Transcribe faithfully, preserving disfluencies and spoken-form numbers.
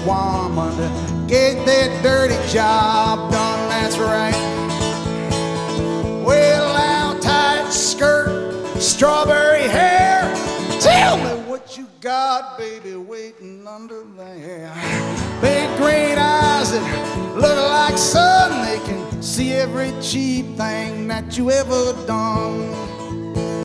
woman to get that dirty job done, that's right. Well, now tight skirt, strawberry hair, tell me what you got, baby, waiting under there. Big green eyes that look like sun, they can see every cheap thing that you ever done.